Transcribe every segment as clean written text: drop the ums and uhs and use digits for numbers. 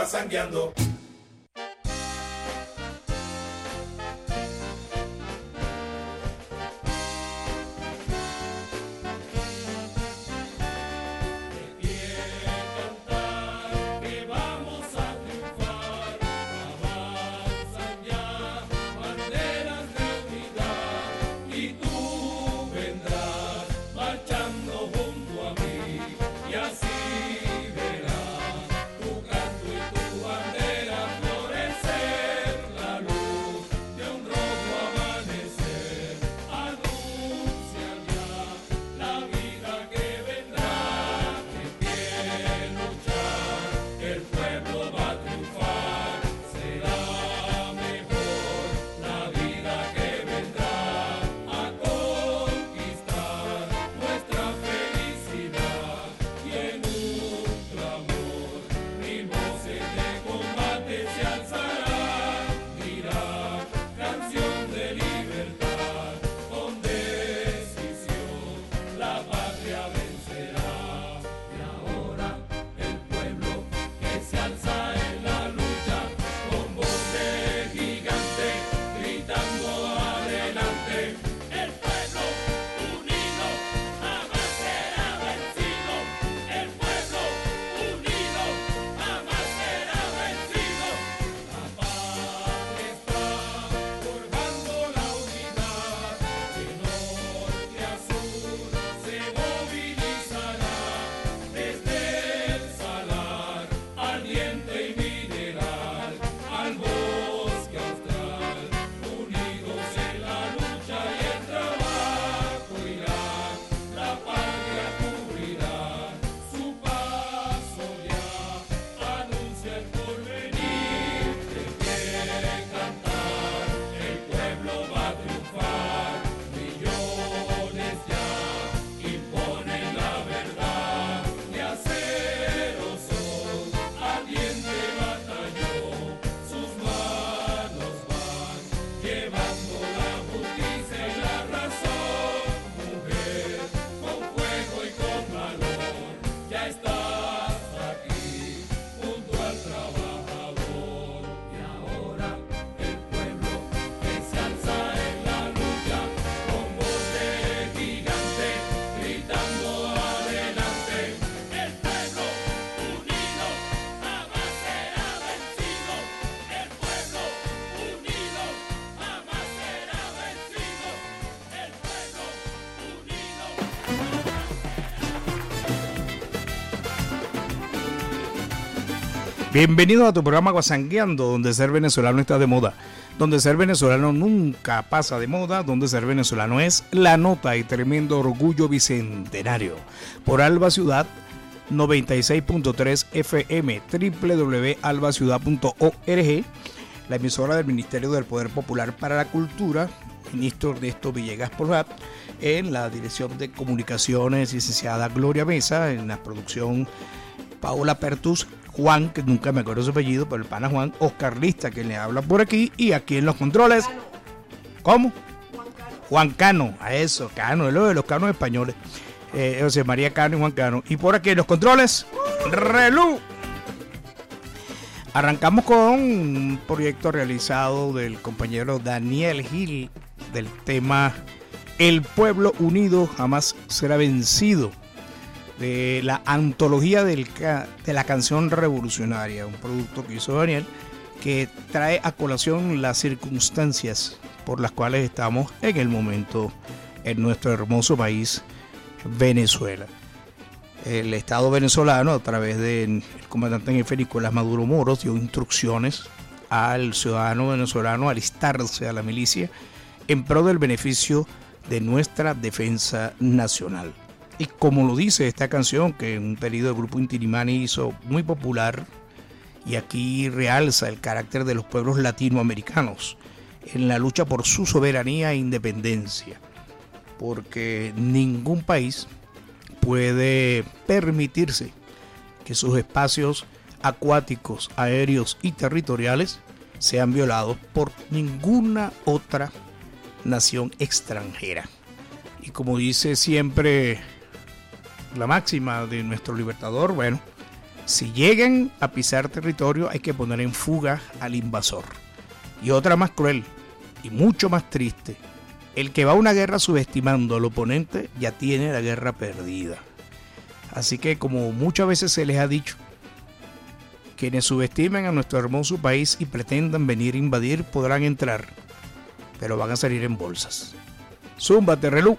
Guasangueando. Bienvenido a tu programa Guasangueando, donde ser venezolano está de moda, donde ser venezolano nunca pasa de moda, donde ser venezolano es la nota y tremendo orgullo bicentenario. Por Alba Ciudad 96.3 FM, www.albaciudad.org, la emisora del Ministerio del Poder Popular para la Cultura, ministro Ernesto Villegas Porrat, en la dirección de comunicaciones, licenciada Gloria Mesa, en la producción Paola Pertus, Juan, que nunca me acuerdo su apellido, pero el pana Juan, Oscar Lista, que le habla por aquí, y aquí en los controles, ¿cómo? Juan Cano, a eso, Cano, es lo de los canos españoles, José María Cano y Juan Cano, y por aquí en los controles, Relú. Arrancamos con un proyecto realizado del compañero Daniel Gil, del tema El pueblo unido jamás será vencido, de la antología de la canción revolucionaria, un producto que hizo Daniel, que trae a colación las circunstancias por las cuales estamos en el momento en nuestro hermoso país, Venezuela. El Estado venezolano, a través del comandante en jefe Nicolás Maduro Moros, dio instrucciones al ciudadano venezolano a alistarse a la milicia en pro del beneficio de nuestra defensa nacional. Y como lo dice esta canción, que en un periodo el grupo Inti Illimani hizo muy popular, y aquí realza el carácter de los pueblos latinoamericanos en la lucha por su soberanía e independencia, porque ningún país puede permitirse que sus espacios acuáticos, aéreos y territoriales sean violados por ninguna otra nación extranjera. Y como dice siempre la máxima de nuestro libertador, bueno, Si llegan a pisar territorio, hay que poner en fuga al invasor. Y otra más cruel y mucho más triste: el que va a una guerra subestimando al oponente ya tiene la guerra perdida. Así que, como muchas veces se les ha dicho, quienes subestimen a nuestro hermoso país y pretendan venir a invadir podrán entrar, pero van a salir en bolsas. Zúmbate, relú.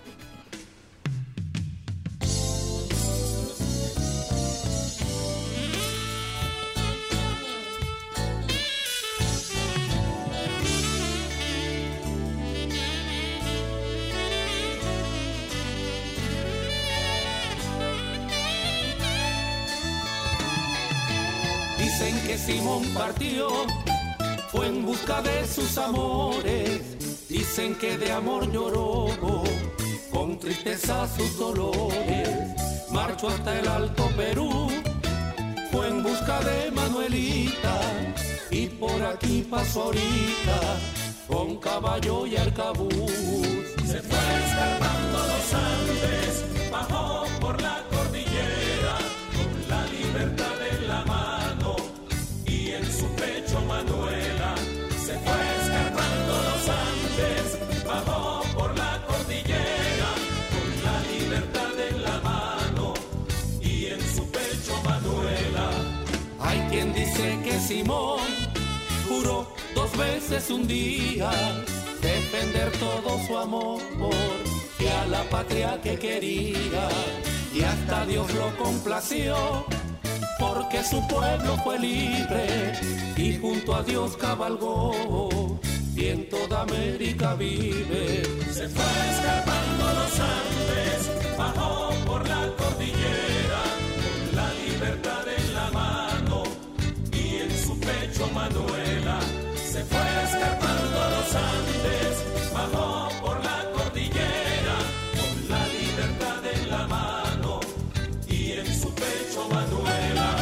Dicen que Simón partió, fue en busca de sus amores. Dicen que de amor lloró, con tristeza sus dolores. Marchó hasta el Alto Perú, fue en busca de Manuelita. Y por aquí pasó ahorita, con caballo y arcabuz. Se fue escarbando los Andes, bajó por la cordillera, con la libertad en la mano y en su pecho Manuela. Se fue escarbando los Andes, bajó por la cordillera, con la libertad en la mano y en su pecho Manuela. Hay quien dice que Simón juró 2 veces un día defender todo su amor y a la patria que quería, y hasta Dios lo complació porque su pueblo fue libre y junto a Dios cabalgó y en toda América vive. Se fue escarbando los Andes, bajó por la cordillera, con la libertad en la mano y en su pecho Manuela. Se fue escarbando los Andes, bajó por la cordillera, con la libertad en la mano y en su pecho Manuela.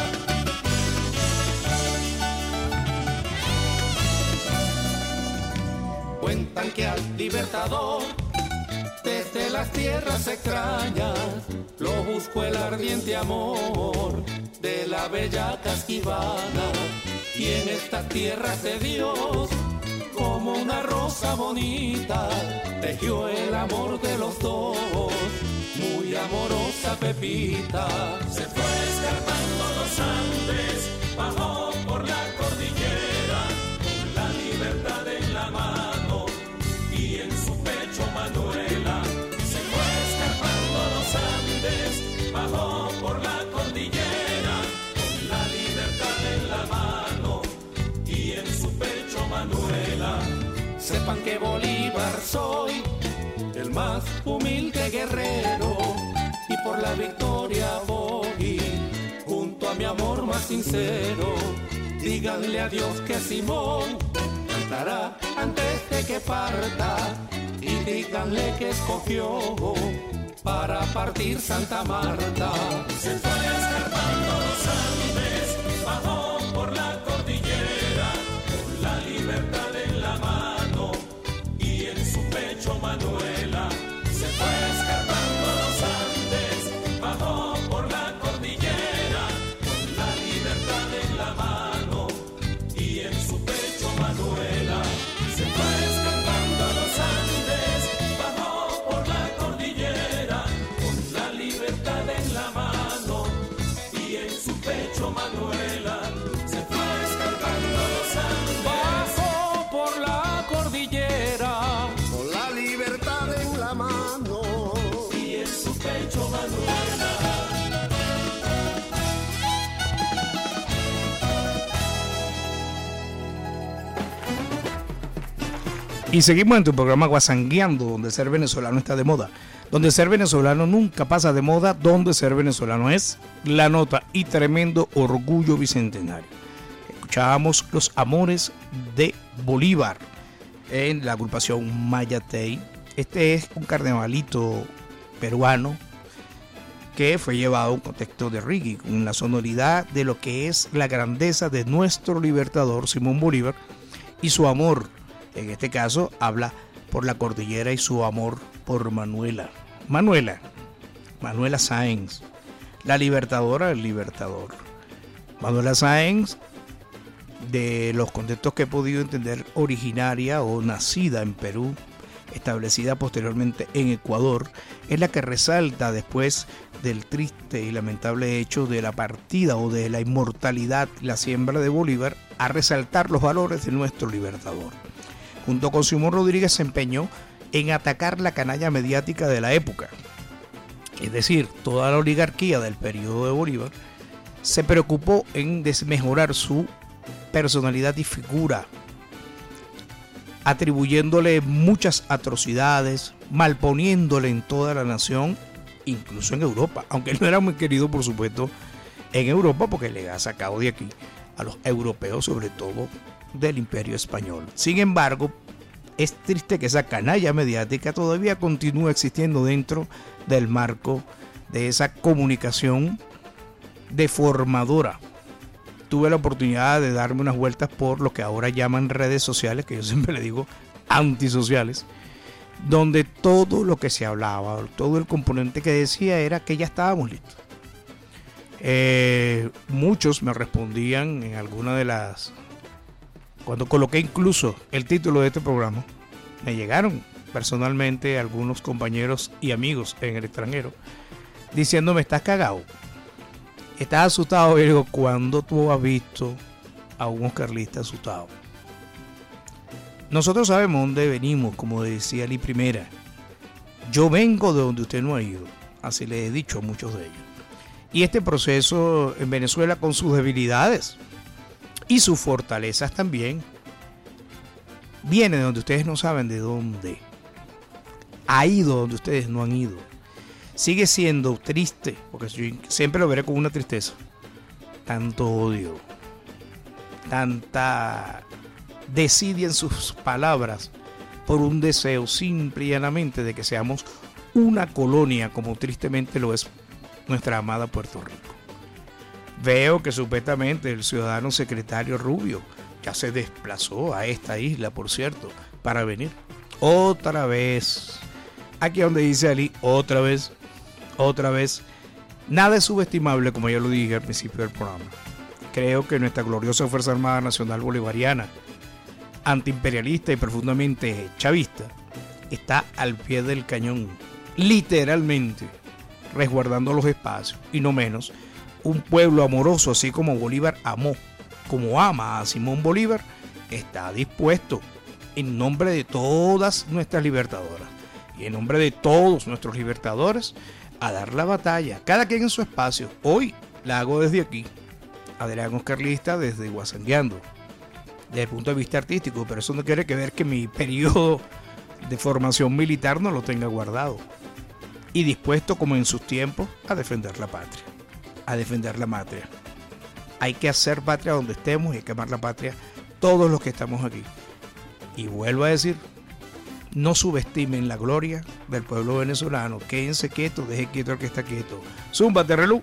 Cuentan que al libertador desde las tierras extrañas lo buscó el ardiente amor de la bella Casquivana. Y en estas tierras de Dios, como una rosa bonita, tejió el amor de los dos, muy amorosa Pepita. Se fue escarbando los Andes, bajó por la cordillera, con la libertad en la mano y en su pecho Manuela. Se fue escarbando los Andes, bajó por la cordillera, con la libertad en la mano y en su pecho Manuela. Sepan que Bolívar soy, el más humilde guerrero, y por la victoria voy junto a mi amor más sincero. Díganle a Dios que Simón cantará antes de que parta, y díganle que escogió para partir Santa Marta. Se fue escarbando los Andes, bajó por la cordillera, con la libertad en la mano y en su pecho Manuela. Se fue escarbando los Andes, bajó por la cordillera, con la libertad en la mano y en su pecho Manuela. Se fue escarbando los Andes, bajó por la cordillera, con la libertad en la mano y en su pecho Manuela. Se fue escarbando los Andes, bajó por la cordillera, con la libertad en la mano y en su pecho Manuela. Y seguimos en tu programa Guasangueando, donde ser venezolano está de moda, donde ser venezolano nunca pasa de moda, donde ser venezolano es la nota y tremendo orgullo bicentenario. Escuchábamos Los Amores de Bolívar en la agrupación Mayatey. Este es un carnavalito peruano que fue llevado a un contexto de reggae, con la sonoridad de lo que es la grandeza de nuestro libertador Simón Bolívar y su amor. En este caso habla por la cordillera y su amor por Manuela. Manuela Sáenz, la libertadora del libertador. Manuela Sáenz, de los contextos que he podido entender, originaria o nacida en Perú, establecida posteriormente en Ecuador, es la que resalta después del triste y lamentable hecho de la partida o de la inmortalidad, la siembra de Bolívar, a resaltar los valores de nuestro libertador. Junto con Simón Rodríguez se empeñó en atacar la canalla mediática de la época, es decir, toda la oligarquía del periodo de Bolívar se preocupó en desmejorar su personalidad y figura, atribuyéndole muchas atrocidades, malponiéndole en toda la nación, incluso en Europa, aunque él no era muy querido, por supuesto, en Europa, porque le ha sacado de aquí a los europeos, sobre todo del Imperio Español. Sin embargo, es triste que esa canalla mediática todavía continúe existiendo dentro del marco de esa comunicación deformadora. Tuve la oportunidad de darme unas vueltas por lo que ahora llaman redes sociales, que yo siempre le digo antisociales, donde todo lo que se hablaba, todo el componente que decía era que ya estábamos listos. Muchos me respondían en alguna de las... Cuando coloqué incluso el título de este programa, me llegaron personalmente algunos compañeros y amigos en el extranjero diciéndome: estás cagado, estás asustado. Y digo: ¿cuándo tú has visto a un oscarlista asustado? Nosotros sabemos dónde venimos, como decía Lee Primera. Yo vengo de donde usted no ha ido, así le he dicho a muchos de ellos. Y este proceso en Venezuela, con sus debilidades y sus fortalezas también, viene de donde ustedes no saben de dónde. Ha ido donde ustedes no han ido. Sigue siendo triste, porque yo siempre lo veré con una tristeza. Tanto odio, tanta desidia en sus palabras, por un deseo simple y llanamente de que seamos una colonia, como tristemente lo es nuestra amada Puerto Rico. Veo que supuestamente el ciudadano secretario Rubio ya se desplazó a esta isla, por cierto, para venir otra vez. Aquí donde dice Ali, otra vez. Nada es subestimable, como ya lo dije al principio del programa. Creo que nuestra gloriosa Fuerza Armada Nacional Bolivariana, antiimperialista y profundamente chavista, está al pie del cañón, literalmente, resguardando los espacios, y no menos, un pueblo amoroso, así como Bolívar amó, como ama a Simón Bolívar, está dispuesto, en nombre de todas nuestras libertadoras y en nombre de todos nuestros libertadores, a dar la batalla, cada quien en su espacio. Hoy la hago desde aquí, Adrián Oscarlista, desde Guasangueando, desde el punto de vista artístico, pero eso no quiere que ver que mi periodo de formación militar no lo tenga guardado y dispuesto, como en sus tiempos, a defender la patria, a defender la matria. Hay que hacer patria donde estemos y hay que amar la patria todos los que estamos aquí. Y vuelvo a decir, no subestimen la gloria del pueblo venezolano. Quédense quietos, deje quieto al que está quieto. Zúmbate, relú.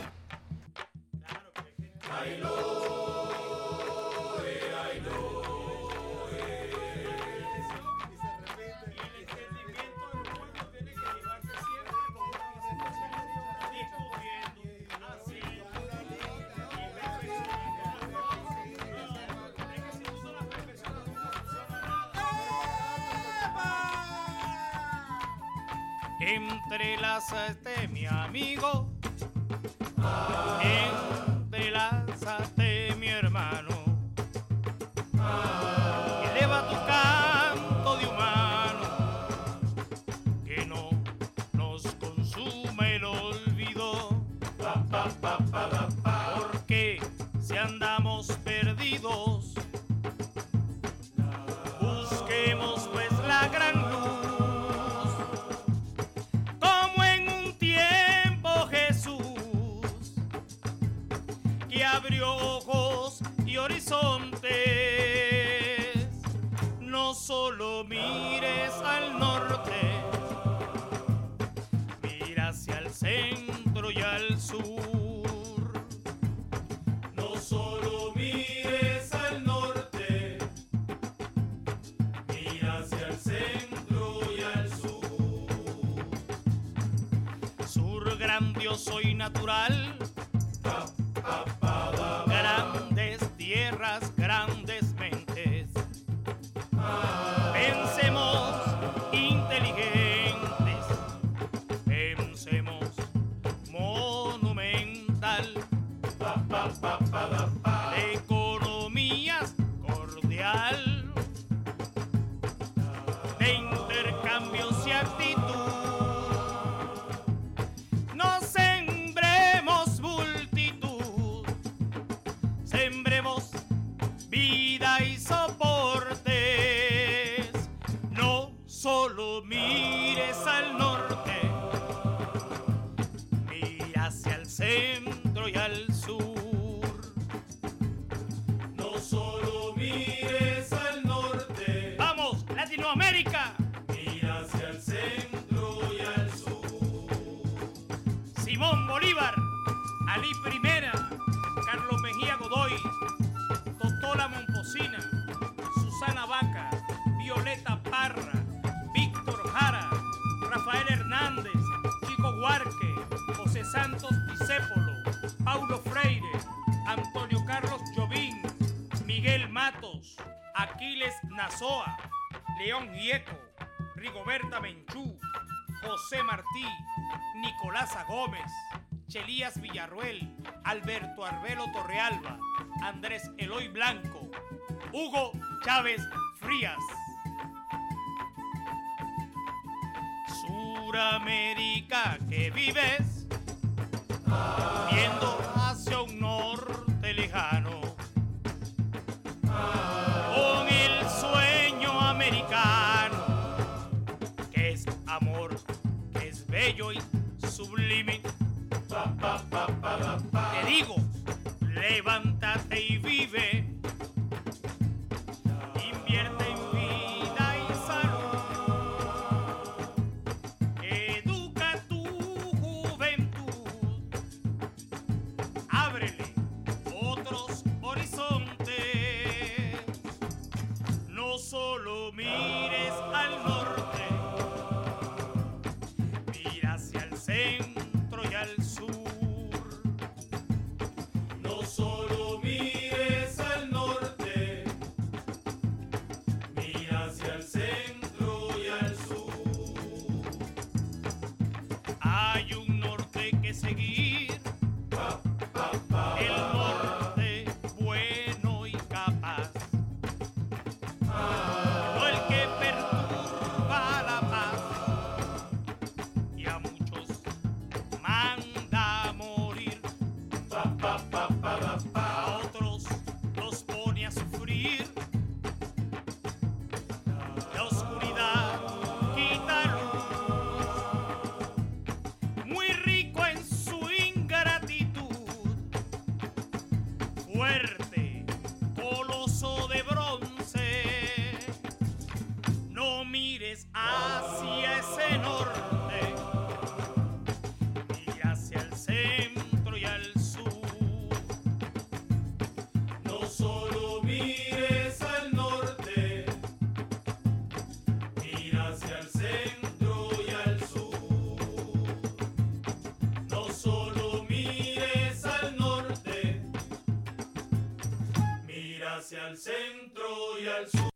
Entrelázate, mi amigo, entrelázate, mi hermano, eleva tu canto de humano, que no nos consume el olvido, porque si andamos perdidos, busquemos pues la gran luz. Abrió ojos y horizontes, no solo mires al norte, mira hacia el centro y al sur. No solo mires al norte, mira hacia el centro y al sur. Sur grandioso y natural, social de intercambios y actitud. No sembremos multitud, sembremos vida y soportes. No solo mires al norte, mira hacia el centro y al sur. No solo mires al norte. ¡Vamos, Latinoamérica! Mira hacia el centro y al sur. Simón Bolívar, Alí Primera, Carlos Mejía Godoy, Totola Momposina, Susana Vaca, Violeta Parra, Víctor Jara, Rafael Hernández, Chico Huarque, José Santos Discépolo, Paulo Freire, Antonio Carlos Jobim, Miguel Matos, Aquiles Nazoa, León Gieco, Rigoberta Menchú, José Martí, Nicolasa Gómez, Chelías Villarruel, Alberto Arbelo Torrealba, Andrés Eloy Blanco, Hugo Chávez Frías. Suramérica que vives, viendo hacia un norte lejano, con el sueño americano, que es amor, que es bello y sublime. Te digo, levántate y vive, invierte en vida y salud, educa tu juventud, ábrele otros horizontes. No solo mires al norte, mira hacia el centro y al sur. No solo mires al norte, mira hacia el centro y al sur. Hay un norte que seguir, el norte bueno y capaz, no el que perturba la paz y a muchos manda a morir. A otros los pone a sufrir. La oscuridad quita luz, muy rico en su ingratitud, fuerte, coloso de bronce. No mires hacia ese norte, mira hacia el centro y al sur. No solo mires al norte, mira hacia el centro y al sur. No solo mires al norte, mira hacia el centro y al sur.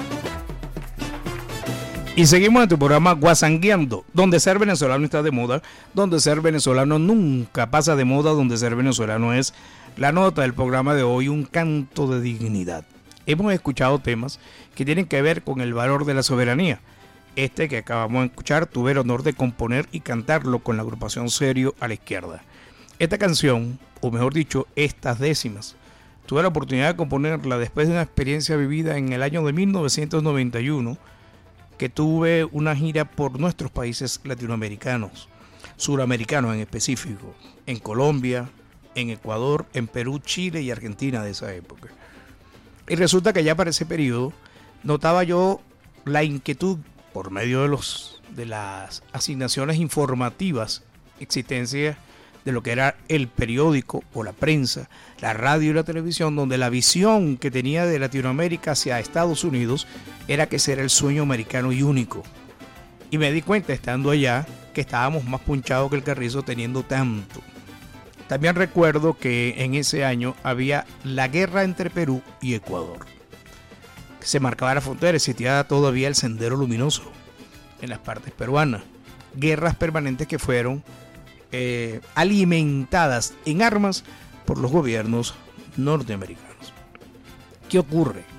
Y seguimos en tu programa Guasangueando, donde ser venezolano está de moda, donde ser venezolano nunca pasa de moda, donde ser venezolano es la nota del programa de hoy, un canto de dignidad. Hemos escuchado temas que tienen que ver con el valor de la soberanía. Este que acabamos de escuchar tuve el honor de componer y cantarlo con la agrupación Serio a la Izquierda. Esta canción, o mejor dicho, estas décimas, tuve la oportunidad de componerla después de una experiencia vivida en el año de 1991, que tuve una gira por nuestros países latinoamericanos, suramericanos en específico, en Colombia, en Ecuador, en Perú, Chile y Argentina de esa época. Y resulta que ya para ese periodo notaba yo la inquietud por medio de las asignaciones informativas, existencia de lo que era el periódico o la prensa, la radio y la televisión, donde la visión que tenía de Latinoamérica hacia Estados Unidos era que ese era el sueño americano y único. Y me di cuenta, estando allá, que estábamos más punchados que el carrizo teniendo tanto. También recuerdo que en ese año había la guerra entre Perú y Ecuador. Se marcaba la frontera, existía todavía el Sendero Luminoso en las partes peruanas. Guerras permanentes que fueron alimentadas en armas por los gobiernos norteamericanos. ¿Qué ocurre?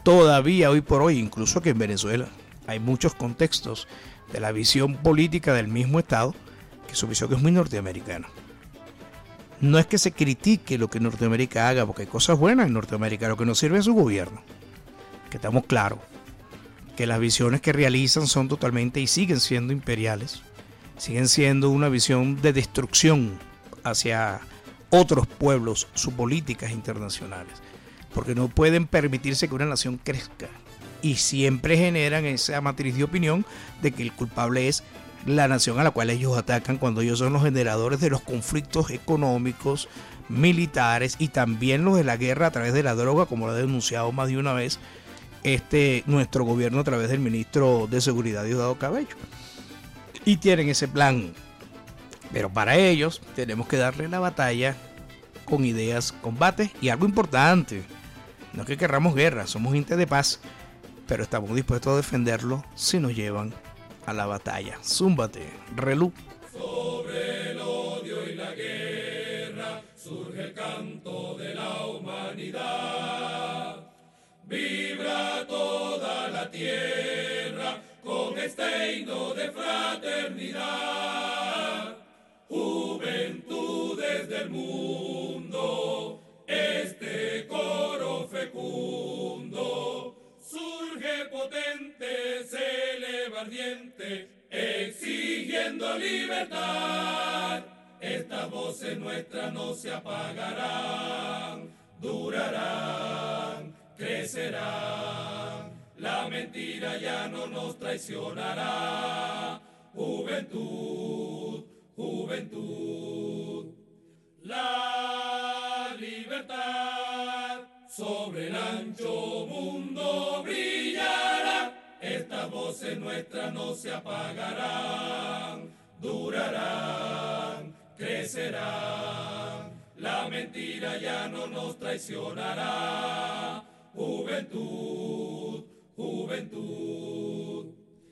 todavía hoy por hoy, incluso que en Venezuela, hay muchos contextos de la visión política del mismo Estado, que su visión es muy norteamericana. No es que se critique lo que Norteamérica haga, porque hay cosas buenas en Norteamérica, lo que nos sirve es su gobierno, que estamos claros, que las visiones que realizan son totalmente y siguen siendo imperiales, siguen siendo una visión de destrucción hacia otros pueblos, sus políticas internacionales, porque no pueden permitirse que una nación crezca y siempre generan esa matriz de opinión de que el culpable es la nación a la cual ellos atacan, cuando ellos son los generadores de los conflictos económicos, militares y también los de la guerra a través de la droga, como lo ha denunciado más de una vez nuestro gobierno a través del ministro de Seguridad, Diosdado Cabello. Y tienen ese plan, pero para ellos tenemos que darle la batalla con ideas, combates y algo importante, no es que querramos guerra, somos gente de paz, pero estamos dispuestos a defenderlo si nos llevan a la batalla. Zúmbate, Relú. Sobre el odio y la guerra surge el canto de la humanidad. Vibra toda la tierra con este himno de fraternidad. Juventudes del mundo, este coro fecundo surge potente, se eleva ardiente, exigiendo libertad. Estas voces nuestras no se apagarán, durarán, crecerán. La mentira ya no nos traicionará. Juventud, juventud. La libertad sobre el ancho mundo brillará. Estas voces nuestras no se apagarán, durarán, crecerán. La mentira ya no nos traicionará. Juventud, juventud.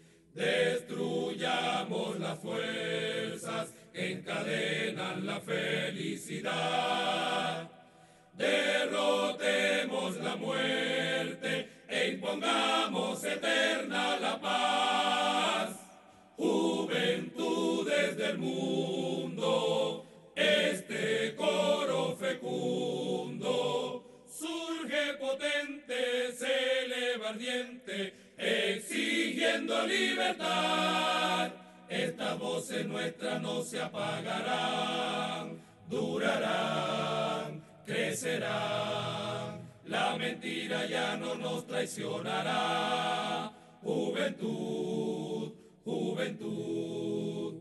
Destruyamos las fuerzas que encadenan la felicidad. Derrotemos la muerte e impongamos eterna la paz. Juventudes del mundo, este coro fecundo surge potente, se eleva ardiente, exigiendo libertad. Estas voces nuestras no se apagarán, durarán, crecerán. La mentira ya no nos traicionará. Juventud, juventud.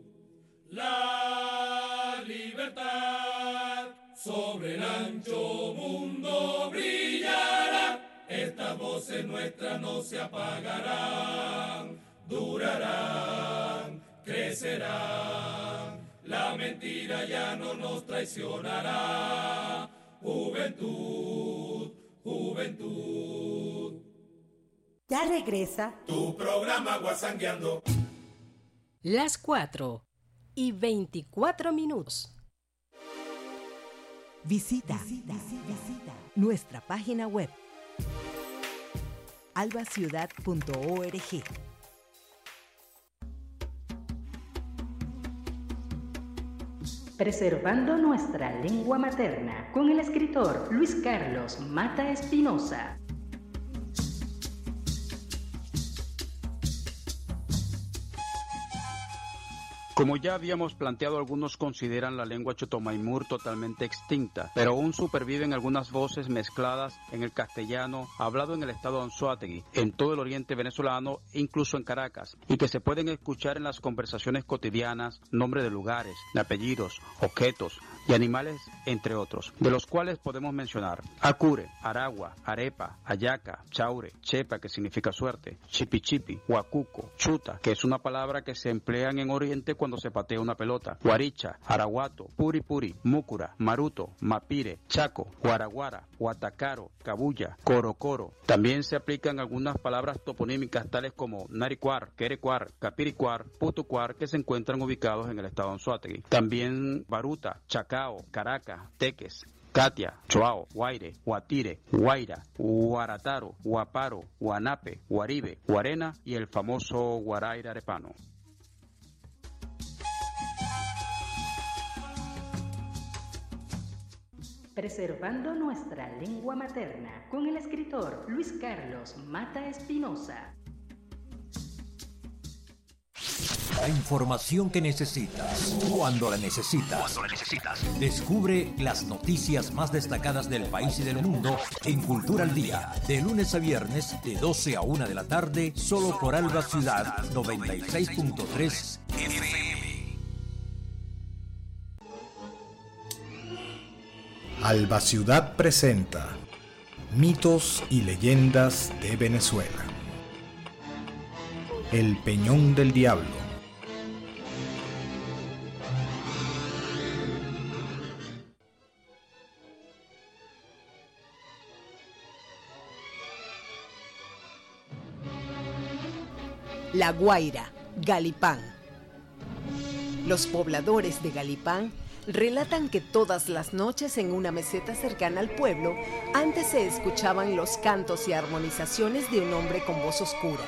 La libertad sobre el ancho mundo brillará. Estas voces nuestras no se apagarán, durarán, crecerán. La mentira ya no nos traicionará. Juventud, juventud. Ya regresa Tu programa Guasangueando. las 4:24. Visita nuestra página web albaciudad.org. Preservando nuestra lengua materna, con el escritor Luis Carlos Mata Espinosa. Como ya habíamos planteado, algunos consideran la lengua chotomaimur totalmente extinta, pero aún superviven algunas voces mezcladas en el castellano hablado en el estado de Anzoátegui, en todo el oriente venezolano e incluso en Caracas, y que se pueden escuchar en las conversaciones cotidianas, nombres de lugares, de apellidos, objetos y animales, entre otros, de los cuales podemos mencionar Acure, Aragua, Arepa, Ayaca, Chaure, Chepa, que significa suerte, Chipichipi, Huacuco, Chuta, que es una palabra que se emplean en Oriente cuando se patea una pelota, Guaricha, Araguato, Puri Puri, Múcura, Maruto, Mapire, Chaco, Guaraguara, Huatacaro, Cabuya, Corocoro. También se aplican algunas palabras toponímicas tales como Naricuar, Querecuar, Capiricuar, Putucuar, que se encuentran ubicados en el estado de Anzoátegui. También Baruta, Chacao, Caracas, Teques, Catia, Choao, Guaire, Guatire, Guaira, Guarataro, Guaparo, Guanape, Guaribe, Guarena y el famoso Guaraira Arepano. Preservando nuestra lengua materna con el escritor Luis Carlos Mata Espinosa. La información que necesitas, cuando la necesitas. Descubre las noticias más destacadas del país y del mundo en Cultura al Día, de lunes a viernes, de 12 a 1 de la tarde, solo por Alba Ciudad 96.3 FM. Alba Ciudad presenta Mitos y leyendas de Venezuela. El Peñón del Diablo. La Guaira, Galipán. Los pobladores de Galipán relatan que todas las noches en una meseta cercana al pueblo, antes se escuchaban los cantos y armonizaciones de un hombre con voz oscura.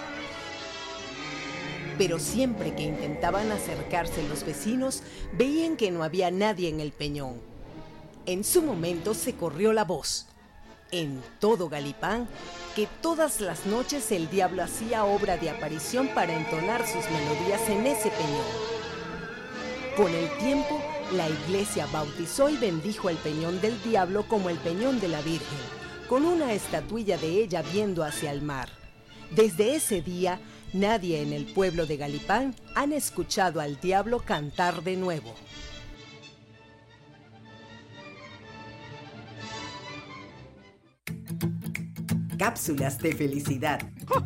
Pero siempre que intentaban acercarse los vecinos, veían que no había nadie en el peñón. En su momento se corrió la voz, en todo Galipán, que todas las noches el diablo hacía obra de aparición para entonar sus melodías en ese peñón. Con el tiempo, la iglesia bautizó y bendijo el Peñón del Diablo como el Peñón de la Virgen, con una estatuilla de ella viendo hacia el mar. Desde ese día, nadie en el pueblo de Galipán han escuchado al diablo cantar de nuevo. Cápsulas de felicidad.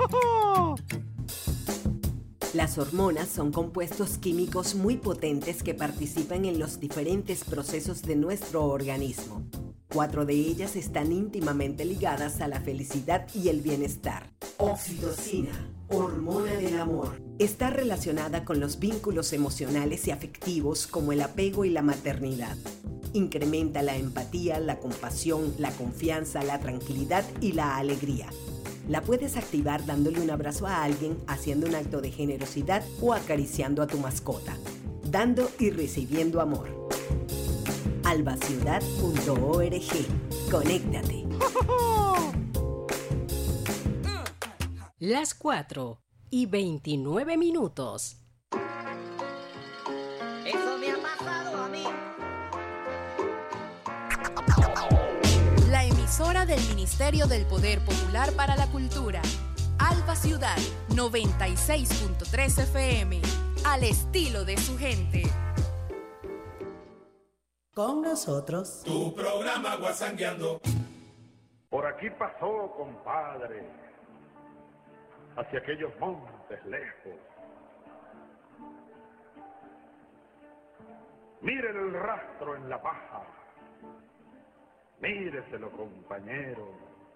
Las hormonas son compuestos químicos muy potentes que participan en los diferentes procesos de nuestro organismo. 4 de ellas están íntimamente ligadas a la felicidad y el bienestar. Oxitocina, hormona del amor. Está relacionada con los vínculos emocionales y afectivos como el apego y la maternidad. Incrementa la empatía, la compasión, la confianza, la tranquilidad y la alegría. La puedes activar dándole un abrazo a alguien, haciendo un acto de generosidad o acariciando a tu mascota. Dando y recibiendo amor. albaciudad.org. Conéctate. Las 4:29. Eso me ha pasado a mí. La emisora del Ministerio del Poder Popular para la Cultura. Alba Ciudad 96.3 FM. Al estilo de su gente. Con nosotros. Tu programa Guasangueando. Por aquí pasó, compadre, hacia aquellos montes lejos. Miren el rastro en la paja. Míreselo, compañero,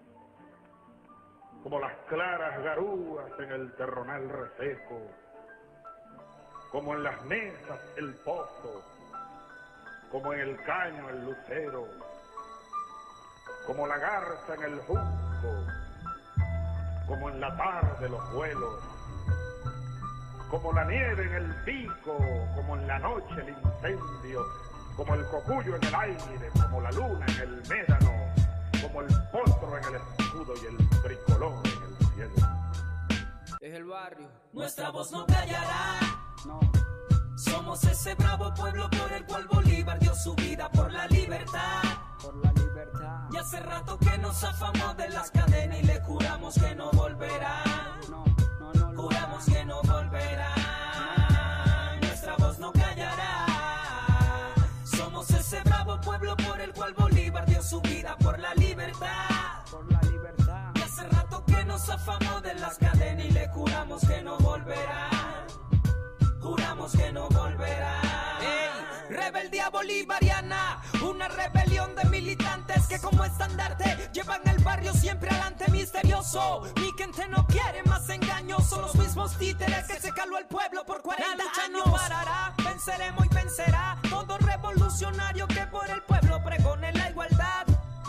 como las claras garúas en el terronal reseco, como en las mesas el pozo, como en el caño el lucero, como la garza en el junco, como en la tarde los vuelos, como la nieve en el pico, como en la noche el incendio, como el cocuyo en el aire, como la luna en el médano, como el potro en el escudo y el tricolor en el cielo. Es el barrio. Nuestra voz no callará. No. Somos ese bravo pueblo por el cual Bolívar dio su vida por la libertad. Por la libertad. Y hace rato que nos afamó de las cadenas y le juramos que no volverá. No. Juramos que no volverá. Nuestra voz no callará. Somos ese bravo pueblo por el cual Bolívar dio su vida por la libertad. Por la libertad. Y hace rato que nos afamó de las cadenas y le juramos que no volverá. Juramos que no volverá. Ey, rebeldía bolivariana, una rebelión de militantes que como estandarte llevan el barrio siempre adelante misterioso. Mi gente no quiere más engaños, son los mismos títeres que se caló el pueblo por 40 años. La lucha no parará, venceremos y vencerá todo revolucionario que por el pueblo pregone la igualdad.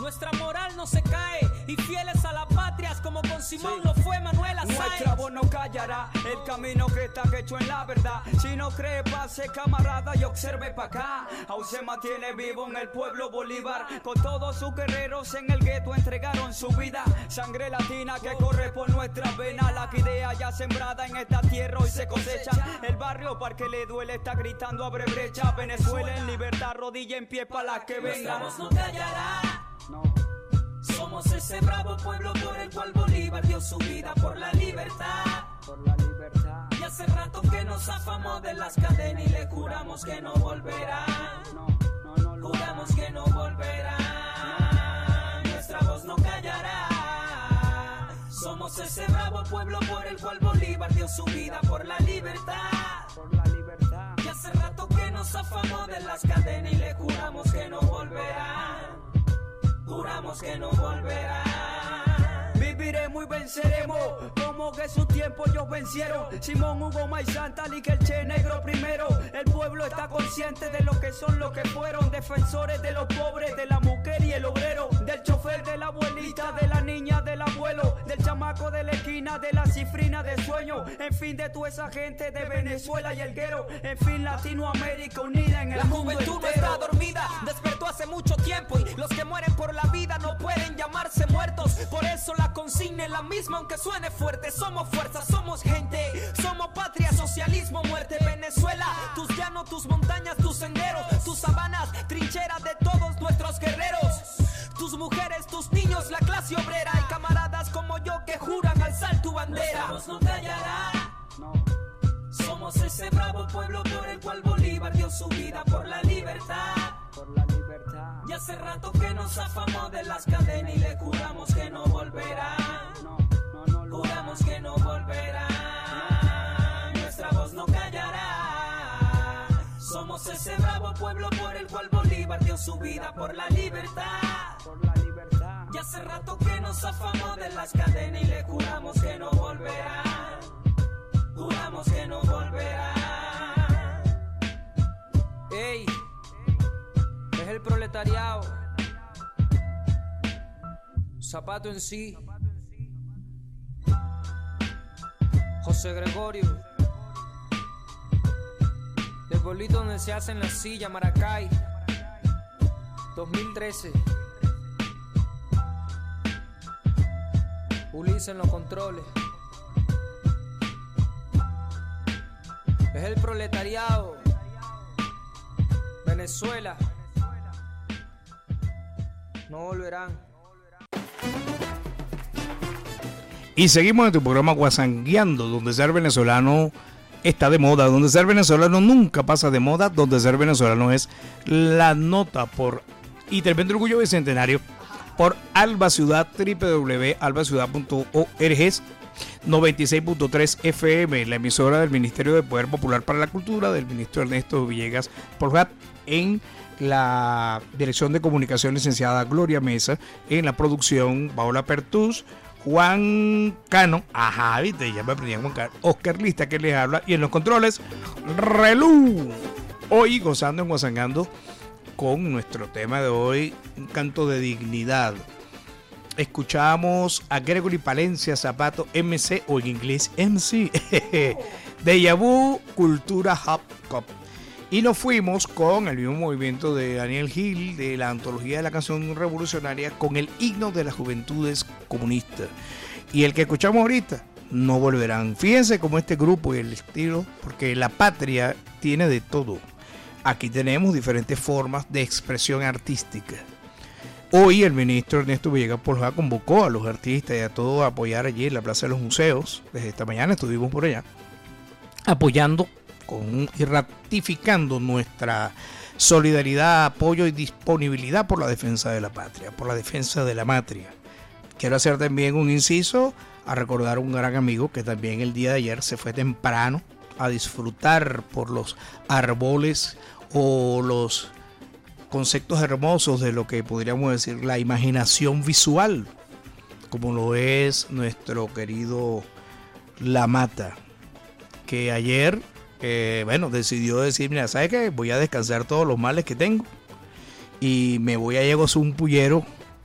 Nuestra moral no se cae y fieles a la patria como con Simón lo fue Manuel Sáenz. Nuestra voz no callará el camino que está hecho en la verdad. Si no cree, pase camarada y observe pa' acá. Aún se mantiene vivo en el pueblo Bolívar. Con todos sus guerreros en el gueto entregaron su vida. Sangre latina que corre por nuestras venas. La idea ya sembrada en esta tierra hoy se cosecha. El barrio para que le duele está gritando abre brecha. Venezuela en libertad, rodilla en pie para la que venga. Nuestra voz no callará. Somos ese bravo pueblo por el cual Bolívar dio su vida por la libertad. Y hace rato que nos zafamos de las cadenas y le juramos que no volverá. Juramos que no volverá. Nuestra voz no callará. Somos ese bravo pueblo por el cual Bolívar dio su vida por la libertad. Y hace rato que nos zafamos de las cadenas y le juramos que no volverá. Juramos que no volverá. Viviremos y venceremos como que su tiempo ellos vencieron. Simón, Hugo, May Santa, Lique, el Che Negro primero. El pueblo está consciente de lo que son, lo que fueron. Defensores de los pobres, de la mujer y el obrero. Del chofer, de la abuelita, de la niña, del abuelo. Del chamaco de la esquina, de la cifrina de sueño. En fin, de toda esa gente de Venezuela y el guero. En fin, Latinoamérica unida en el mundo entero. La juventud no está dormida, despertó hace mucho tiempo. Y los que mueren por la vida no pueden llamarse muertos. Por eso la consigna es la misma aunque suene fuerte. Somos fuerza, somos gente, somos patria, socialismo, muerte. Venezuela, tus llanos, tus montañas, tus senderos, tus sabanas, trincheras de todos nuestros guerreros. Tus mujeres, tus niños, la clase obrera. Y camaradas como yo que juran alzar tu bandera. Nuestra voz no callará. Somos ese bravo pueblo por el cual Bolívar dio su vida por la libertad. Y hace rato que nos zafamos de las cadenas y le juramos que no volverá. Juramos que no volverá. Nuestra voz no callará. Somos ese bravo pueblo por el cual Bolívar dio su vida por la libertad. Y hace rato que nos zafamos de las cadenas y le juramos que no volverá. Juramos que no volverá. Ey, es el proletariado. Zapato en sí. José Gregorio. Del bolito donde se hace en la silla, Maracay. 2013. Ulises en los controles. Es el proletariado. Venezuela. No volverán. Y seguimos en tu programa Guasangueando, donde ser venezolano está de moda, donde ser venezolano nunca pasa de moda, donde ser venezolano es la nota por y Tremendo Orgullo Bicentenario por Alba Ciudad, www.albaciudad.org, 96.3 FM, la emisora del Ministerio de Poder Popular para la Cultura, del ministro Ernesto Villegas Porjat, en la dirección de comunicación licenciada Gloria Mesa, en la producción Paola Pertús, Juan Cano, ajá, viste, ya me aprendí a Juan Cano, Oscar Lista que les habla, y en los controles, Relú. Hoy gozando en Guasangando con nuestro tema de hoy, un canto de dignidad. Escuchamos a Gregory Palencia Zapato MC, o en inglés MC, Deja Vu Cultura Hop Cup. Y nos fuimos con el mismo movimiento de Daniel Gil, de la antología de la canción revolucionaria, con el himno de las juventudes comunistas. Y el que escuchamos ahorita, No Volverán. Fíjense cómo este grupo y el estilo, porque la patria tiene de todo. Aquí tenemos diferentes formas de expresión artística. Hoy el ministro Ernesto Villegas Porjat convocó a los artistas y a todos a apoyar allí en la Plaza de los Museos. Desde esta mañana estuvimos por allá, apoyando y ratificando nuestra solidaridad, apoyo y disponibilidad por la defensa de la patria, por la defensa de la matria. Quiero hacer también un inciso a recordar a un gran amigo que también el día de ayer se fue temprano a disfrutar por los árboles o los conceptos hermosos de lo que podríamos decir la imaginación visual, como lo es nuestro querido La Mata, que ayer decidió decir, mira, ¿sabes qué? Voy a descansar todos los males que tengo y me voy a llegar a un pullero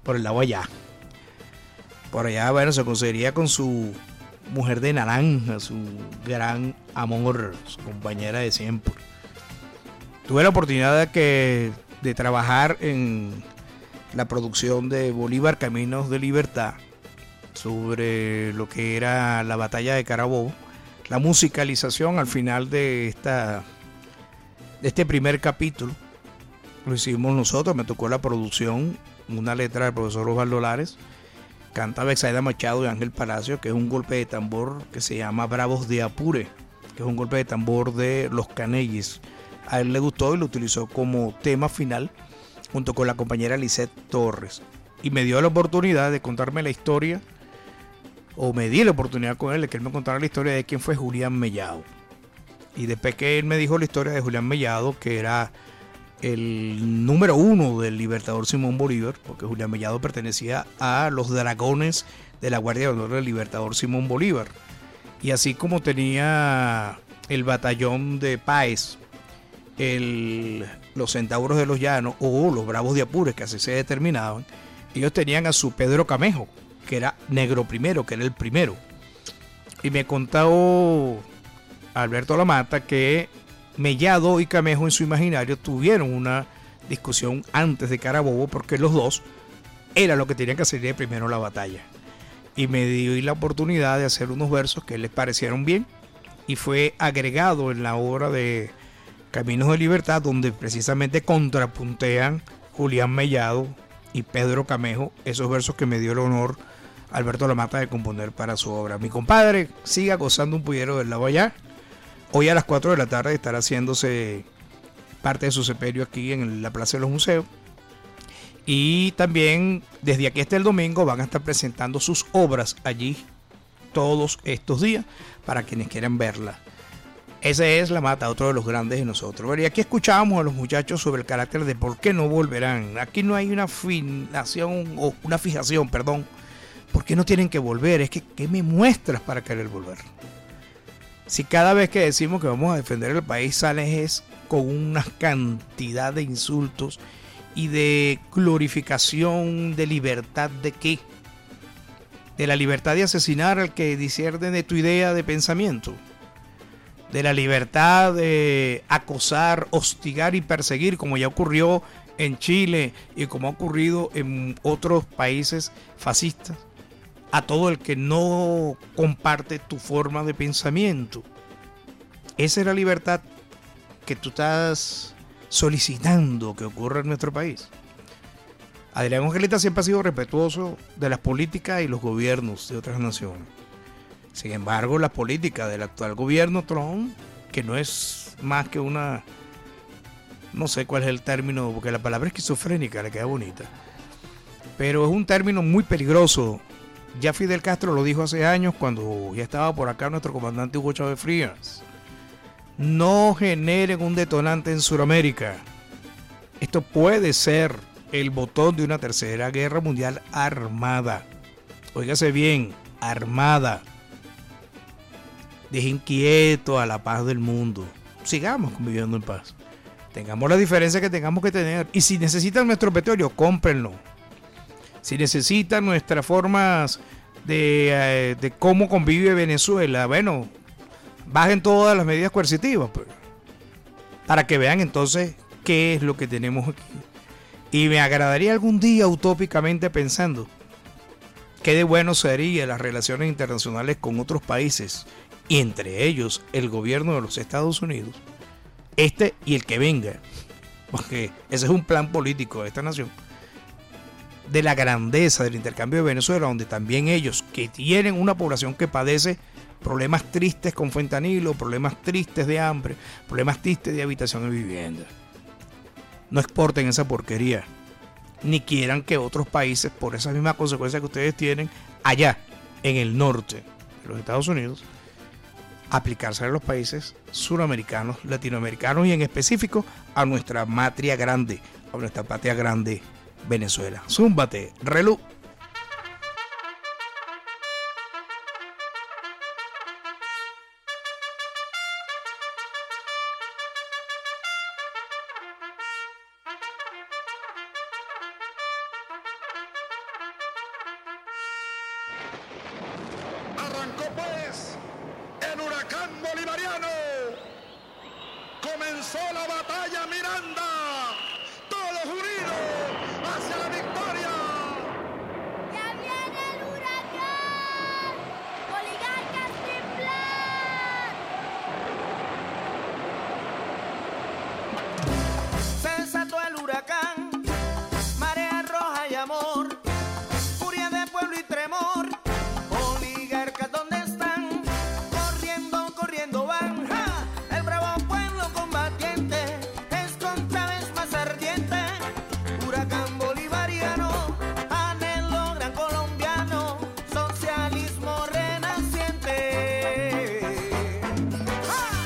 por el lado allá. Por allá, bueno, se conseguiría con su mujer de naranja, su gran amor, su compañera de siempre. Tuve la oportunidad de trabajar en la producción de Bolívar Caminos de Libertad, sobre lo que era la batalla de Carabobo, la musicalización al final de este primer capítulo. Lo hicimos nosotros, me tocó la producción, una letra del profesor Osvaldo Lares, canta Bexaida Machado y Ángel Palacio, que es un golpe de tambor que se llama Bravos de Apure, que es un golpe de tambor de Los Canelles. A él le gustó y lo utilizó como tema final junto con la compañera Lisette Torres, y me dio la oportunidad de contarme la historia, o me di la oportunidad con él de que él me contara la historia de quién fue Julián Mellado. Y después que él me dijo la historia de Julián Mellado, que era el número 1 del Libertador Simón Bolívar, porque Julián Mellado pertenecía a los dragones de la Guardia de Honor del Libertador Simón Bolívar, y así como tenía el batallón de Páez, los Centauros de los Llanos o los Bravos de Apure, que así se determinaban, ellos tenían a su Pedro Camejo, que era negro primero, que era el primero. Y me contó Alberto Lamata que Mellado y Camejo en su imaginario tuvieron una discusión antes de Carabobo, porque los dos era lo que tenían que hacer de primero la batalla. Y me dio la oportunidad de hacer unos versos que les parecieron bien, y fue agregado en la obra de Caminos de Libertad, donde precisamente contrapuntean Julián Mellado y Pedro Camejo, esos versos que me dio el honor Alberto Lamata de componer para su obra. Mi compadre, siga gozando un pullero del lado allá. Hoy a las 4 de la tarde estará haciéndose parte de su sepelio aquí en la Plaza de los Museos. Y también desde aquí hasta el domingo van a estar presentando sus obras allí todos estos días para quienes quieran verla. Ese es Lamata, otro de los grandes de nosotros. Bueno, y aquí escuchábamos a los muchachos sobre el carácter de por qué no volverán. Aquí no hay una fijación, ¿por qué no tienen que volver? Es que, ¿qué me muestras para querer volver? Si cada vez que decimos que vamos a defender el país sales es con una cantidad de insultos y de glorificación de libertad, ¿de qué? De la libertad de asesinar al que disierne de tu idea de pensamiento, de la libertad de acosar, hostigar y perseguir, como ya ocurrió en Chile y como ha ocurrido en otros países fascistas, a todo el que no comparte tu forma de pensamiento. Esa es la libertad que tú estás solicitando que ocurra en nuestro país. Adrián Angelita siempre ha sido respetuoso de las políticas y los gobiernos de otras naciones. Sin embargo, la política del actual gobierno Trump, que no es más que una, no sé cuál es el término, porque la palabra esquizofrénica le queda bonita, pero es un término muy peligroso. Ya Fidel Castro lo dijo hace años cuando ya estaba por acá nuestro comandante Hugo Chávez Frías. No generen un detonante en Sudamérica. Esto puede ser el botón de una tercera guerra mundial armada. Óigase bien, armada. Dejen quieto a la paz del mundo. Sigamos conviviendo en paz. Tengamos la diferencia que tengamos que tener. Y si necesitan nuestro petróleo, cómprenlo. Si necesitan nuestras formas de cómo convive Venezuela, bueno, bajen todas las medidas coercitivas, pues, para que vean entonces qué es lo que tenemos aquí. Y me agradaría algún día, utópicamente pensando, qué de bueno serían las relaciones internacionales con otros países, y entre ellos el gobierno de los Estados Unidos, este y el que venga, porque ese es un plan político de esta nación, de la grandeza del intercambio de Venezuela, donde también ellos, que tienen una población que padece problemas tristes con fentanilo, problemas tristes de hambre, problemas tristes de habitación y vivienda, no exporten esa porquería, ni quieran que otros países, por esas mismas consecuencias que ustedes tienen allá en el norte de los Estados Unidos, aplicarse a los países suramericanos, latinoamericanos y en específico a nuestra matria grande, a nuestra patria grande, Venezuela. Zúmbate, relú. Arrancó pues el huracán bolivariano. Comenzó la batalla Miranda. Todos unidos hacia la victoria. ¡Ya viene el huracán! ¡Oligarcas sin plan! Se desató el huracán, marea roja y amor, furia de pueblo y tremor. Oligarcas, ¿dónde están? Corriendo, corriendo van. ¡Ja! El bravo pueblo combatiente es contra vez más ardiente. Huracán bolivariano, anhelo gran colombiano, socialismo renaciente. ¡Ja!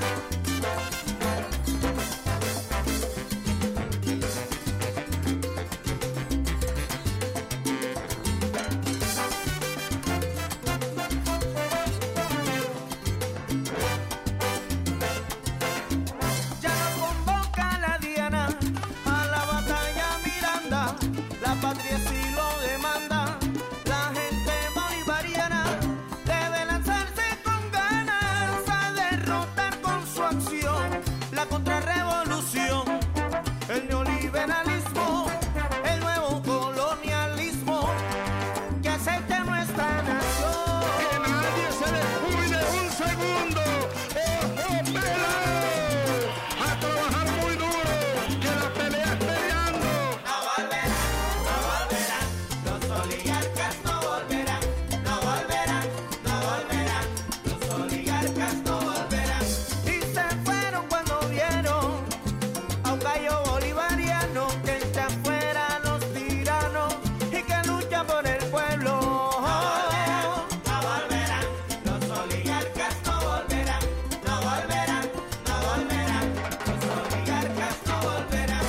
Ya nos convoca la Diana a la batalla Miranda. La patria sí lo demanda. La gente bolivariana debe lanzarse con ganas a derrotar con su acción la contrarrevolución, el neoliberalismo, el nuevo colonialismo que acepte nuestra nación. Que nadie se descuide un segundo. ¡Ojo, pelado! A trabajar muy duro, que la pelea es peleando. No volverán, los oligarcas no volverán, no volverán, no volverán, los oligarcas no volverán. Y se fueron cuando vieron a un gallo bolivariano que echa fuera a los tiranos y que lucha por el pueblo. No volverán, los oligarcas no volverán, no volverán, no volverán, los oligarcas no volverán.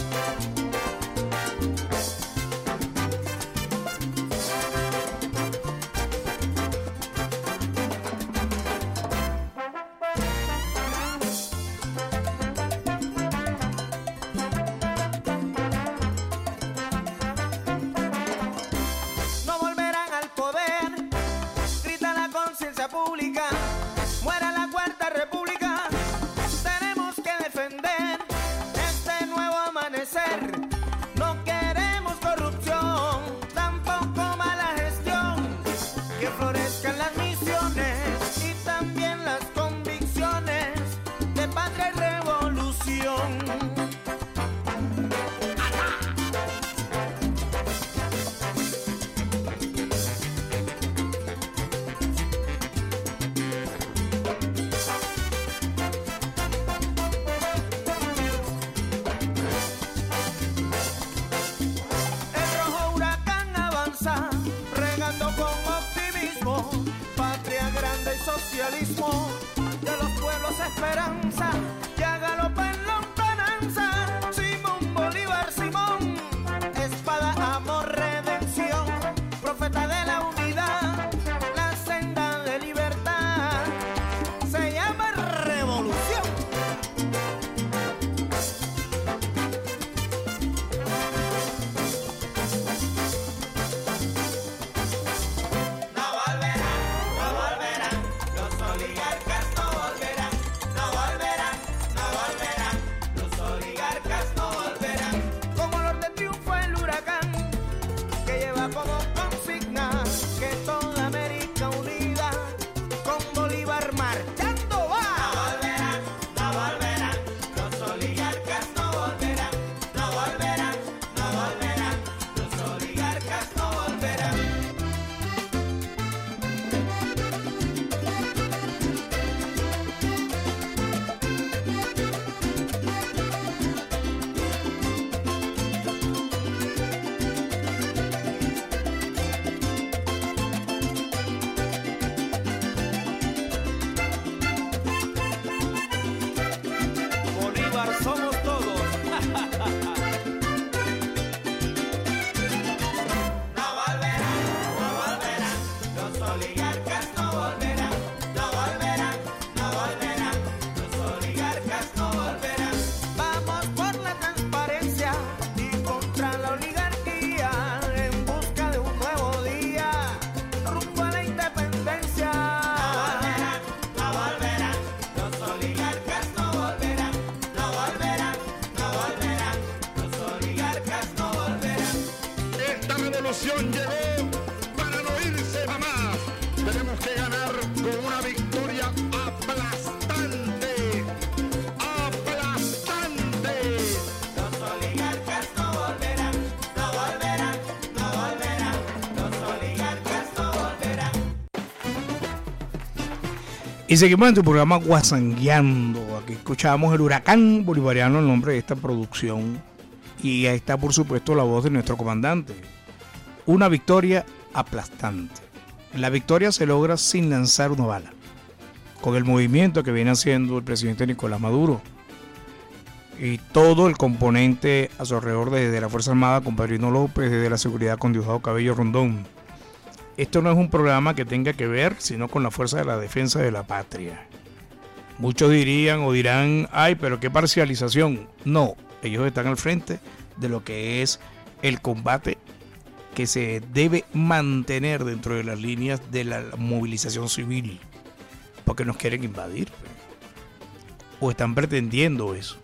No volverán al poder, grita la conciencia pública, muera la cuarta república. Tenemos que defender este nuevo amanecer. No queremos corrupción, tampoco mala gestión. Que florezcan las misiones y también las convicciones de patria y revolución. El rojo huracán avanza, regando con optimismo, patria grande y socialismo, de los pueblos esperanza, ya galopa en lontananza. Simón Bolívar, Simón, espada, amor, redención, profeta de la unidad, la senda de libertad, se llama revolución. No volverán, los oligarcas no volverán, no volverán, no revolución llegó para no irse jamás. Tenemos que ganar con una victoria aplastante. ¡Aplastante! Los oligarcas no volverán, no volverán, no volverán. Los oligarcas no volverán. Y seguimos en tu programa Guasangueando. Aquí escuchamos el huracán bolivariano, el nombre de esta producción. Y ahí está, por supuesto, la voz de nuestro comandante. Una victoria aplastante. La victoria se logra sin lanzar una bala, con el movimiento que viene haciendo el presidente Nicolás Maduro y todo el componente a su alrededor, desde la Fuerza Armada con Padrino López, desde la seguridad con Diosdado Cabello Rondón. Esto no es un programa que tenga que ver sino con la fuerza de la defensa de la patria. Muchos dirían o dirán, ay, pero qué parcialización. No, ellos están al frente de lo que es el combate que se debe mantener dentro de las líneas de la movilización civil, porque nos quieren invadir, o están pretendiendo eso.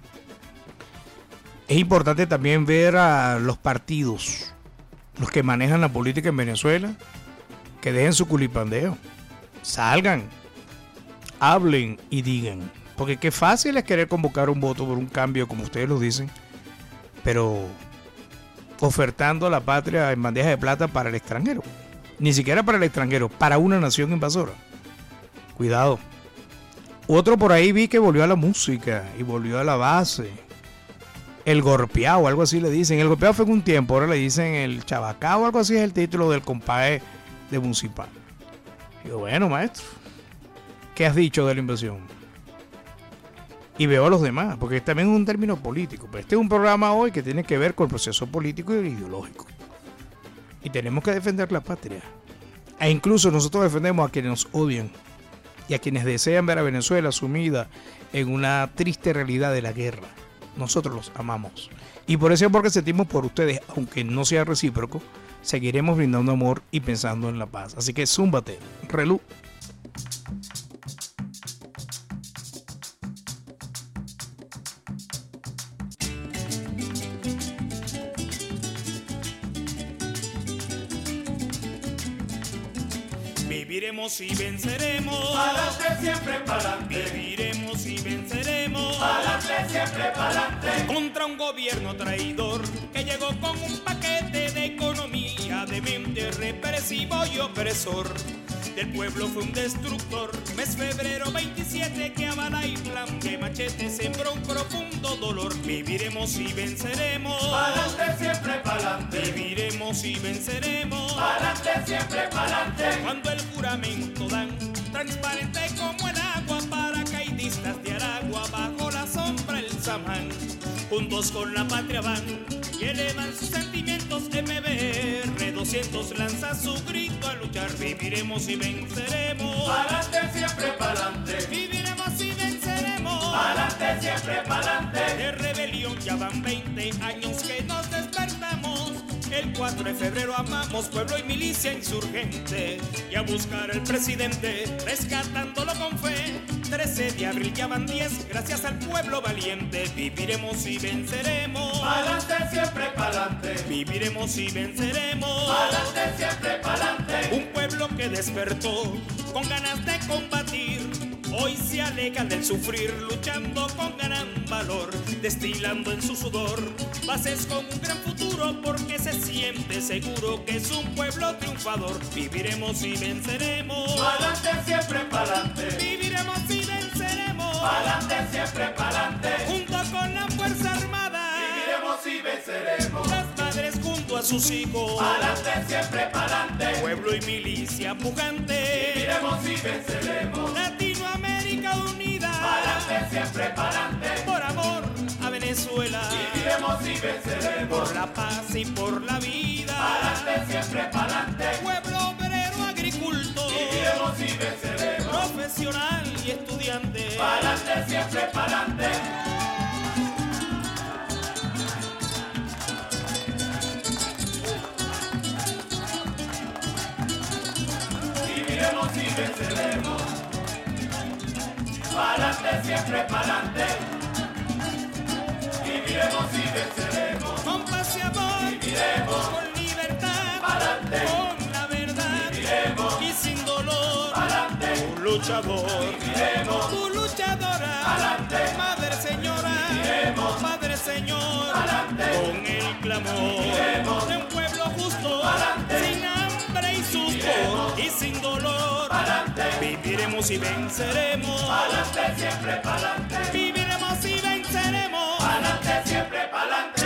Es importante también ver a los partidos, los que manejan la política en Venezuela, que dejen su culipandeo, salgan, hablen y digan, porque qué fácil es querer convocar un voto por un cambio, como ustedes lo dicen, pero ofertando la patria en bandeja de plata para el extranjero. Ni siquiera para el extranjero, para una nación invasora. Cuidado. Otro por ahí vi que volvió a la música y volvió a la base. El golpeado, algo así le dicen. El golpeado fue un tiempo, ahora le dicen el chabacao, algo así es el título del compadre de Municipal. Digo, bueno, maestro, ¿qué has dicho de la invasión? Y veo a los demás, porque también es un término político. Pero este es un programa hoy que tiene que ver con el proceso político y ideológico. Y tenemos que defender la patria. E incluso nosotros defendemos a quienes nos odian y a quienes desean ver a Venezuela sumida en una triste realidad de la guerra. Nosotros los amamos. Y por ese amor que sentimos por ustedes, aunque no sea recíproco, seguiremos brindando amor y pensando en la paz. Así que zúmbate, relú. Viviremos y venceremos. Pa'lante, siempre pa'lante. Viviremos y venceremos. Pa'lante, siempre pa'lante. Contra un gobierno traidor que llegó con un paquete de economía demente, represivo y opresor. Del pueblo fue un destructor. Mes febrero 27 que a bala y plan de machete sembró un profundo dolor. Viviremos y venceremos. Pa'lante, siempre pa'lante. Viviremos y venceremos. Pa'lante, siempre pa'lante. Cuando el juramento dan, transparente como el agua, paracaidistas de Aragua, bajo la sombra el Samán. Juntos con la patria van y elevan sus sentimientos. MBR 200 lanza su grito a luchar. Viviremos y venceremos. Pa'lante, siempre pa'lante. Viviremos y venceremos. Pa'lante, siempre pa'lante. De rebelión ya van 20 años que nos despertamos. El 4 de febrero amamos pueblo y milicia insurgente, y a buscar al presidente rescatándolo con fe. 13 de abril ya van 10, gracias al pueblo valiente. Viviremos y venceremos. Pa'lante, siempre pa'lante. Viviremos y venceremos. Pa'lante, siempre pa'lante. Un pueblo que despertó con ganas de combatir, hoy se aleja del sufrir, luchando con gran valor, destilando en su sudor bases con un gran futuro, porque se siente seguro que es un pueblo triunfador. Viviremos y venceremos. Pa'lante, siempre pa'lante. Viviremos y venceremos. Pa'lante, siempre pa'lante. Junto con la Fuerza Armada. Viviremos y venceremos. Las madres junto a sus hijos. Pa'lante, siempre pa'lante. Pueblo y milicia pujante. Viviremos y venceremos. Latinoamérica unida. Pa'lante, siempre pa'lante. Por amor a Venezuela. Viviremos y venceremos. Por la paz y por la vida. Pa'lante, siempre pa'lante. Pueblo obrero agricultor. Viviremos y venceremos. Profesional y estudiante. Pa'lante, siempre pa'lante. Viviremos y venceremos. Pa'lante, siempre pa'lante. Viviremos y venceremos. Con paz y amor. Viviremos. Con libertad. luchador, viviremos, tu luchadora, adelante, Madre Señora, viviremos, Madre Señor, adelante, con el clamor viviremos, de un pueblo justo, adelante, sin hambre y susto viviremos, y sin dolor, adelante, viviremos y venceremos, adelante, siempre pa'lante, viviremos y venceremos, adelante, siempre pa'lante.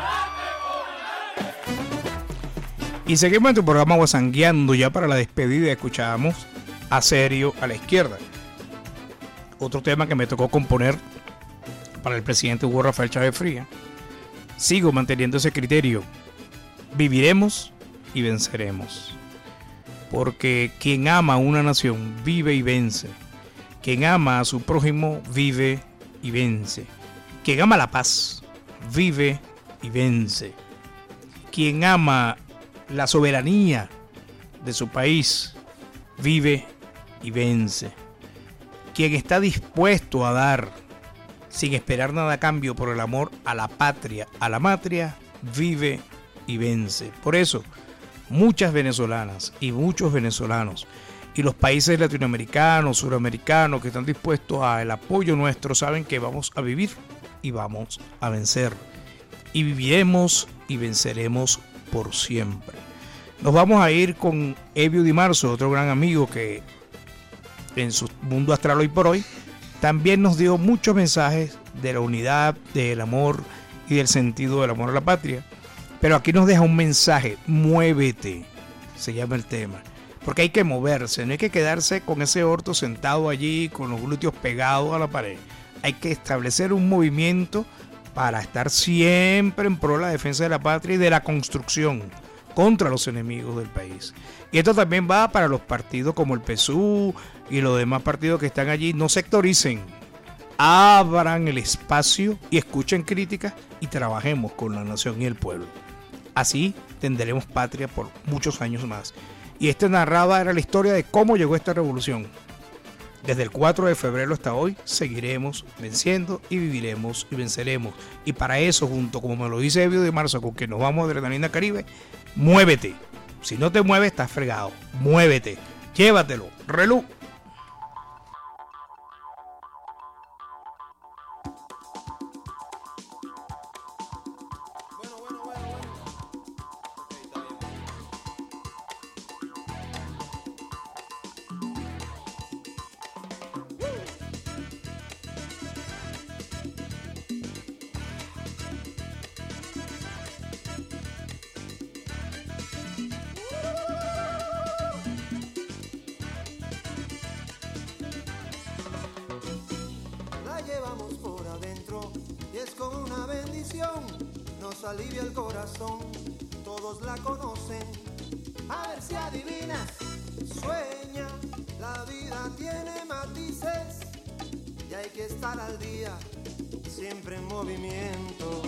Y seguimos en tu programa Guasangueando. Ya para la despedida escuchábamos a Serio a la izquierda. Otro tema que me tocó componer para el presidente Hugo Rafael Chávez Fría. Sigo manteniendo ese criterio. Viviremos y venceremos. Porque quien ama a una nación vive y vence. Quien ama a su prójimo vive y vence. Quien ama la paz vive y vence. Quien ama la soberanía de su país vive y vence. Quien está dispuesto a dar sin esperar nada a cambio por el amor a la patria, a la matria, vive y vence. Por eso, muchas venezolanas y muchos venezolanos y los países latinoamericanos, suramericanos que están dispuestos al apoyo nuestro saben que vamos a vivir y vamos a vencer. Y viviremos y venceremos por siempre. Nos vamos a ir con Evio Di Marzo, otro gran amigo que en su mundo astral hoy por hoy también nos dio muchos mensajes de la unidad, del amor y del sentido del amor a la patria. Pero aquí nos deja un mensaje: muévete, se llama el tema. Porque hay que moverse, no hay que quedarse con ese orto sentado allí con los glúteos pegados a la pared. Hay que establecer un movimiento para estar siempre en pro de la defensa de la patria y de la construcción contra los enemigos del país. Y esto también va para los partidos como el PSUV y los demás partidos que están allí. No sectoricen, abran el espacio y escuchen críticas y trabajemos con la nación y el pueblo. Así tendremos patria por muchos años más. Y esta narrada era la historia de cómo llegó esta revolución. Desde el 4 de febrero hasta hoy seguiremos venciendo y viviremos y venceremos. Y para eso, junto como me lo dice Evio Di Marzo, con que nos vamos a Adrenalina Caribe, muévete. Si no te mueves, estás fregado. Muévete. Llévatelo. Relú. Llevamos por adentro y es como una bendición, nos alivia el corazón, todos la conocen. A ver si adivinas, sueña, la vida tiene matices y hay que estar al día, siempre en movimiento.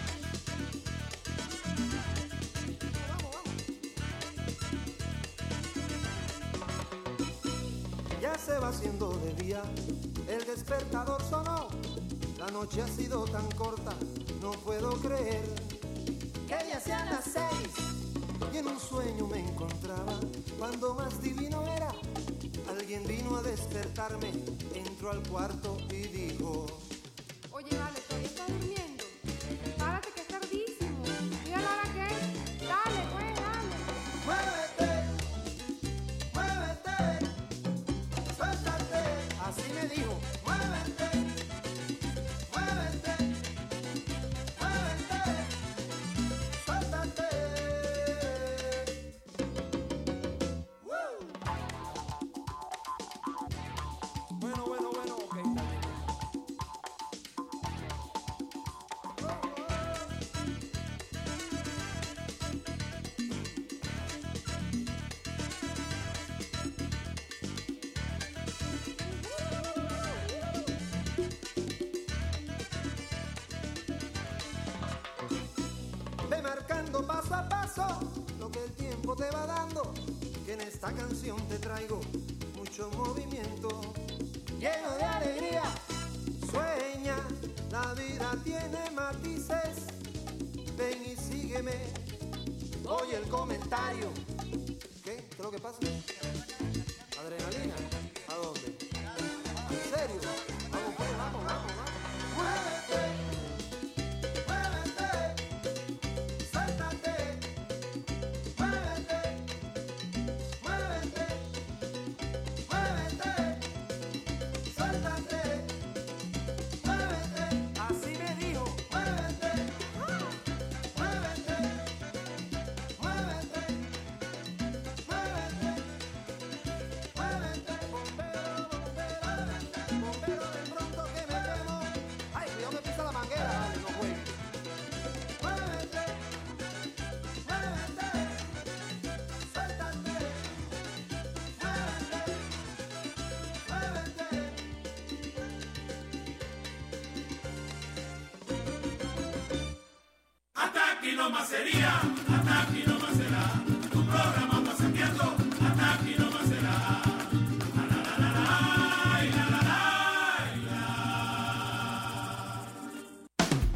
Ya se va haciendo de día, el despertador sonó, la noche ha sido tan corta, no puedo creer que ya sean las 6 y en un sueño me encontraba, cuando más divino era, alguien vino a despertarme, entró al cuarto y dijo: oye, vale, todavía estás durmiendo, párate que es tardísimo, mira la hora que es, dale, pues, dale. Muévete, muévete, suéltate, así me dijo. Muévete, muévete, muévete, suéltate. Bueno, ok, está bien. Ve marcando paso a paso lo que el tiempo te va dando, que en esta canción te traigo mucho movimiento, lleno de alegría. Sueña, la vida tiene matices, ven y sígueme, oye el comentario. ¿Qué? ¿Qué es lo que pasa? ¿Adrenalina? ¿A dónde? no más sería, hasta aquí no más será.